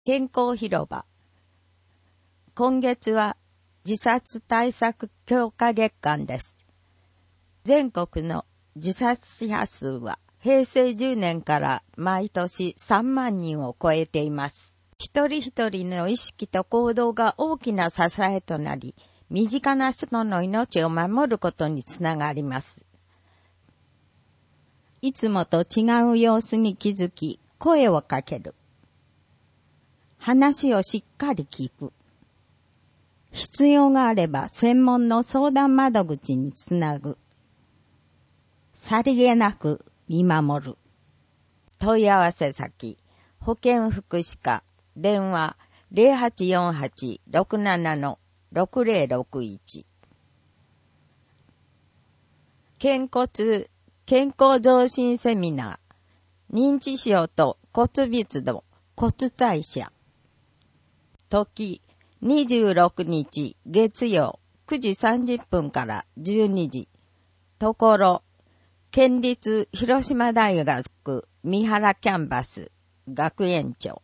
健康広場。今月は自殺対策強化月間です。全国の自殺者数は平成10年から毎年3万人を超えています。一人一人の意識と行動が大きな支えとなり、身近な人の命を守ることにつながります。いつもと違う様子に気づき、声をかける。話をしっかり聞く。必要があれば専門の相談窓口につなぐ。さりげなく見守る。問い合わせ先、保健福祉課、電話 0848-67-6061。健康増進セミナー、認知症と骨密度、骨代謝。時、26日月曜9時30分から12時。ところ、県立広島大学三原キャンバス学園長。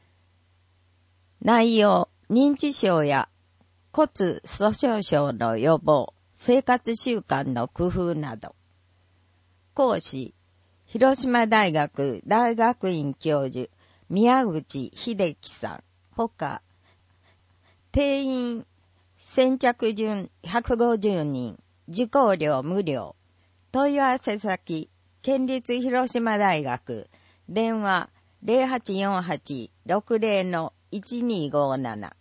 内容、認知症や骨粗鬆症の予防、生活習慣の工夫など。講師、広島大学大学院教授、宮口秀樹さん。ほか、定員先着順150人、受講料無料。問い合わせ先、県立広島大学、電話 0848-60-1257。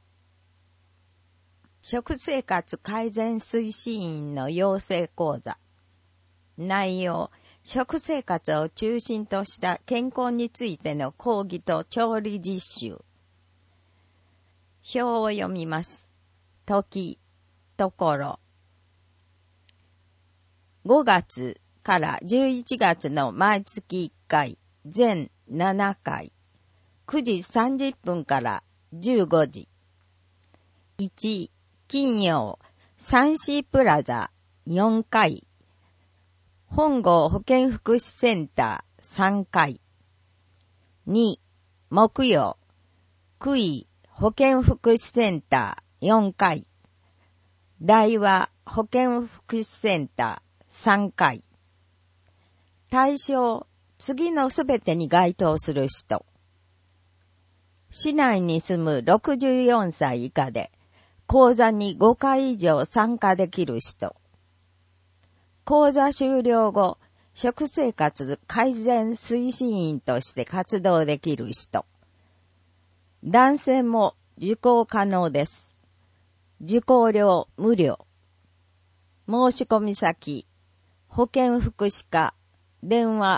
食生活改善推進員の養成講座。内容、食生活を中心とした健康についての講義と調理実習。表を読みます。時、ところ。5月から11月の毎月1回、全7回。9時30分から15時。1、金曜、3C プラザ4回。本郷保健福祉センター3回。2、木曜、久井保健福祉センター4回。大和保健福祉センター3回。対象、次のすべてに該当する人。市内に住む64歳以下で、講座に5回以上参加できる人。講座終了後、食生活改善推進員として活動できる人。男性も受講可能です。受講料無料。申し込み先、保健福祉課、電話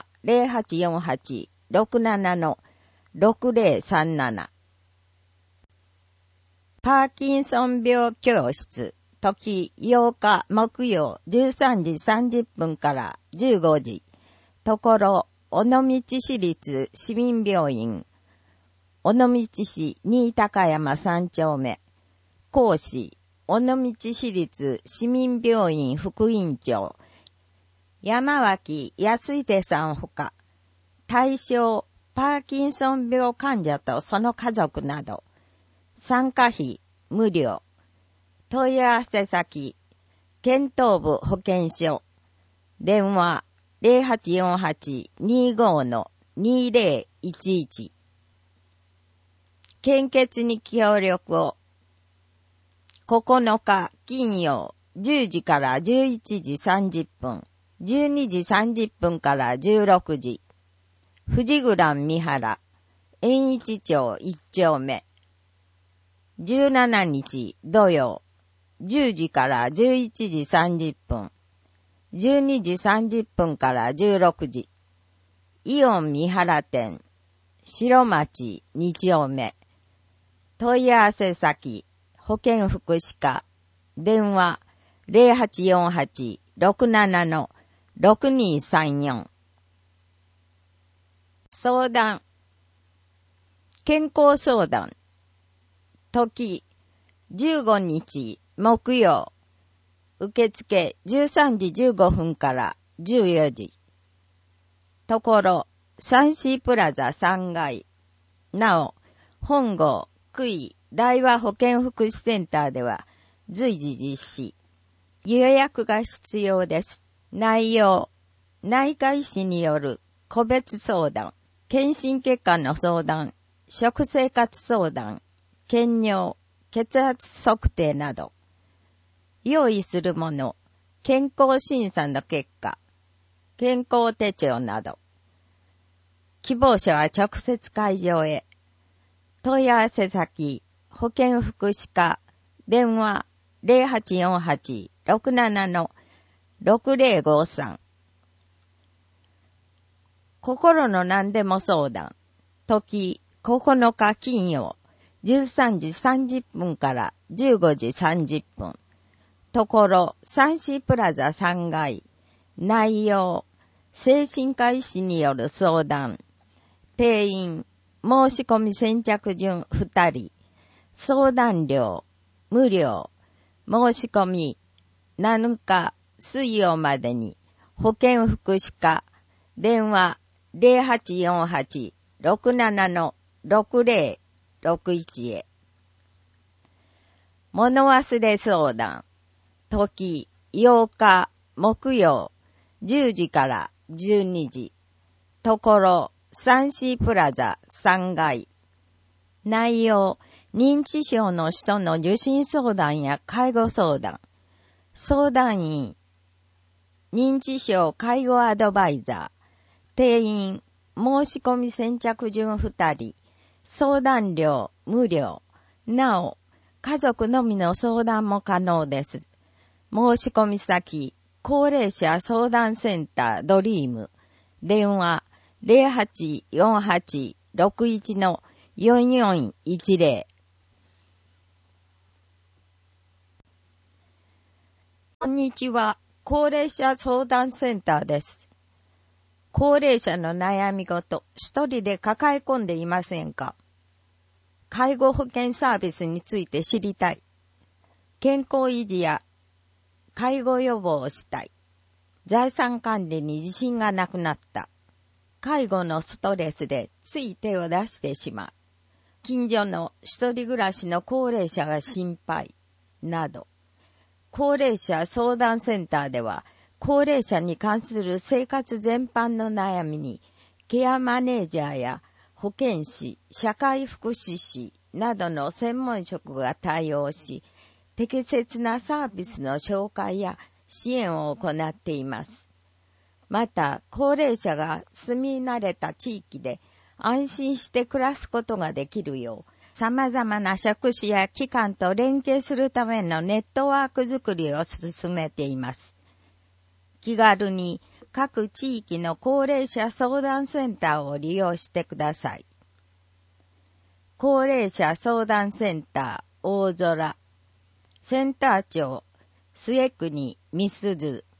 0848-67-6037。パーキンソン病教室。時8日木曜13時30分から15時。ところ、尾道市立市民病院。尾道市新高山3丁目。講師、尾道市立市民病院副院長。山脇康秀さんほか。対象、パーキンソン病患者とその家族など。参加費、無料。問い合わせ先、県東部保健所。電話 0848-25-2011。献血に協力を。9日金曜10時から11時30分、12時30分から16時。富士グ三原、円一町1丁目。17日土曜。10時から11時30分、12時30分から16時。イオン三原店、白町2丁目。問い合わせ先、保健福祉課、電話 0848-67-6234。相談、健康相談。時、15日、木曜。受付13時15分から14時。ところ、3C プラザ3階。なお、 本郷、区域、大和保健福祉センターでは随時実施。予約が必要です。内容、内科医師による個別相談、検診結果の相談、食生活相談、検尿、血圧測定など。用意するもの、健康審査の結果、健康手帳など。希望者は直接会場へ。問い合わせ先、保健福祉課、電話 0848-67-6053。心の何でも相談。時9日金曜、13時30分から15時30分。ところ、サンシープラザ3階。内容、精神科医師による相談。定員、申し込み先着順2人。相談料、無料。申し込み、7日水曜までに。保健福祉課、電話 0848-67-6061 へ。物忘れ相談。時、8日、木曜、10時から12時。ところ、サンシープラザ3階。内容、認知症の人の受診相談や介護相談。相談員、認知症介護アドバイザー。定員、申し込み先着順2人。相談料、無料。なお、家族のみの相談も可能です。申し込み先、高齢者相談センタードリーム。電話 0848-61-4410。こんにちは。高齢者相談センターです。高齢者の悩み事、一人で抱え込んでいませんか？介護保険サービスについて知りたい。健康維持や介護予防をしたい。財産管理に自信がなくなった。介護のストレスでつい手を出してしまう。近所の一人暮らしの高齢者が心配。など。高齢者相談センターでは、高齢者に関する生活全般の悩みに、ケアマネージャーや保健師、社会福祉士などの専門職が対応し、適切なサービスの紹介や支援を行っています。また、高齢者が住み慣れた地域で安心して暮らすことができるよう、様々な職種や機関と連携するためのネットワークづくりを進めています。気軽に各地域の高齢者相談センターを利用してください。高齢者相談センター大空。センター長、末国美鈴。